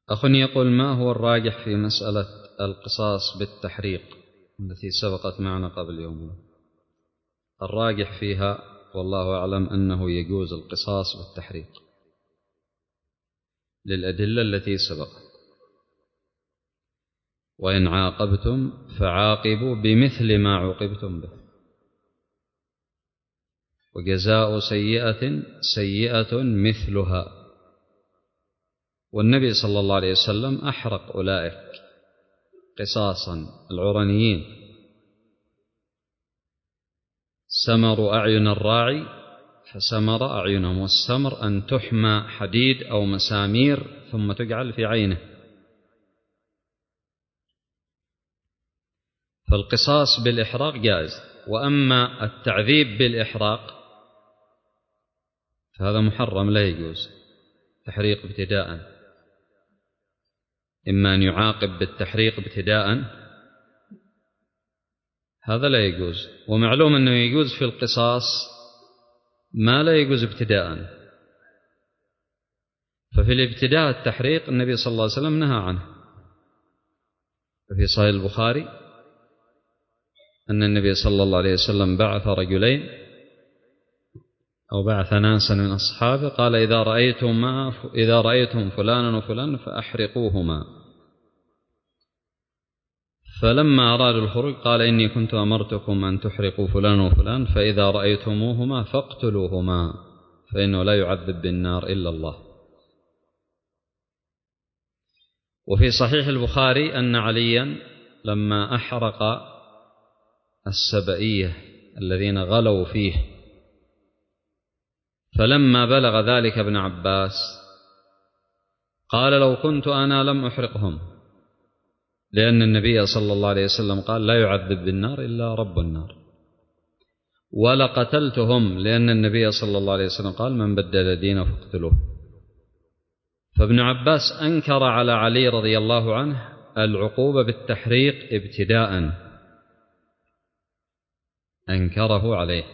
أخ يقول: ما هو الراجح في مسألة القصاص بالتحريق التي سبقت معنا قبل يوم؟ الراجح فيها والله أعلم أنه يجوز القصاص بالتحريق للأدلة التي سبقت، وإن عاقبتم فعاقبوا بمثل ما عوقبتم به، وجزاء سيئة سيئة مثلها. والنبي صلى الله عليه وسلم أحرق أولئك قصاصا العرنيين، سمروا أعين الراعي فسمر أعينهم، والسمر أن تحمى حديد أو مسامير ثم تجعل في عينه. فالقصاص بالإحراق جائز، وأما التعذيب بالإحراق فهذا محرم لا يجوز. تحريق ابتداء، إما أن يعاقب بالتحريق ابتداء، هذا لا يجوز. ومعلوم أنه يجوز في القصاص ما لا يجوز ابتداء. ففي الابتداء التحريق النبي صلى الله عليه وسلم نهى عنه، ففي صحيح البخاري أن النبي صلى الله عليه وسلم بعث رجلين أو بعث ناسا من أصحابه، قال: إذا رأيتم فلانا وفلانا فأحرقوهما. فلما أرادوا الخروج قال: إني كنت أمرتكم أن تحرقوا فلان وفلان، فإذا رأيتموهما فاقتلوهما، فإنه لا يعذب بالنار إلا الله. وفي صحيح البخاري أن عليا لما أحرق السبئية الذين غلوا فيه، فلما بلغ ذلك ابن عباس قال: لو كنت أنا لم أحرقهم، لأن النبي صلى الله عليه وسلم قال: لا يعذب بالنار إلا رب النار. ولقتلتهم، لأن النبي صلى الله عليه وسلم قال: من بدل دينه فاقتلوه. فابن عباس أنكر على علي رضي الله عنه العقوبة بالتحريق ابتداء، أنكره عليه.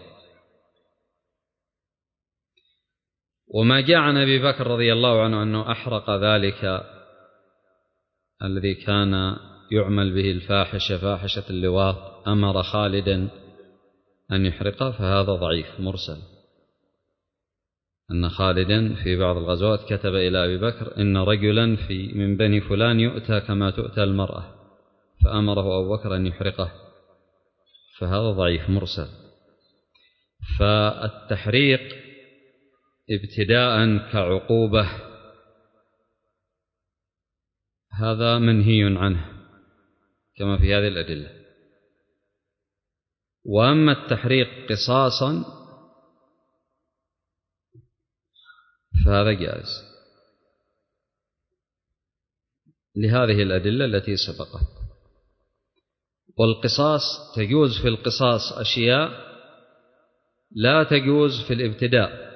وما جاء عن أبي بكر رضي الله عنه أنه أحرق ذلك الذي كان يعمل به الفاحشة، فاحشة اللواط، أمر خالدا أن يحرقه، فهذا ضعيف مرسل. أن خالدا في بعض الغزوات كتب إلى أبي بكر: إن رجلا من بني فلان يؤتى كما تؤتى المرأة، فأمره أبو بكر أن يحرقه، فهذا ضعيف مرسل. فالتحريق ابتداء كعقوبة هذا منهي عنه كما في هذه الأدلة. وأما التحريق قصاصا فهذا جائز لهذه الأدلة التي سبقت. والقصاص تجوز في القصاص أشياء لا تجوز في الابتداء،